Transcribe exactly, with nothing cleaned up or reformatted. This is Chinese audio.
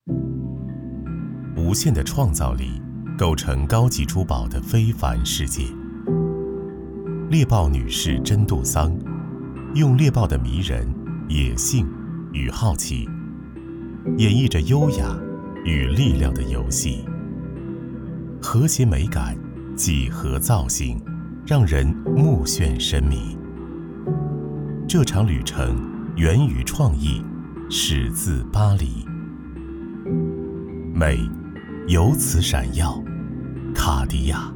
无限的创造力构成高级珠宝的非凡世界。猎豹女士真杜桑用猎豹的迷人、野性与好奇，演绎着优雅与力量的游戏。和谐美感、几何造型，让人目眩神迷。这场旅程源于创意，始自巴黎。美由此闪耀，卡地亚。